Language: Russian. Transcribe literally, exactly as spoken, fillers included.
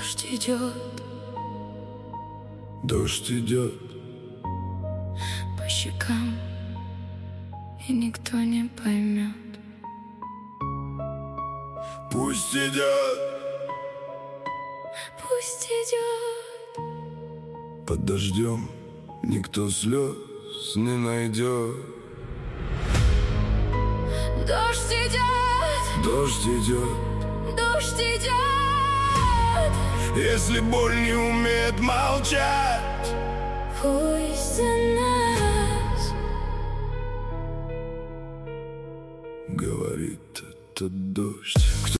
Дождь идет, дождь идет по щекам, и никто не поймет. Пусть идет, Пусть идет, под дождем никто слез не найдет. дождь идет, Дождь идет, дождь идет. если боль не умеет молчать, Пусть за нас говорит этот дождь.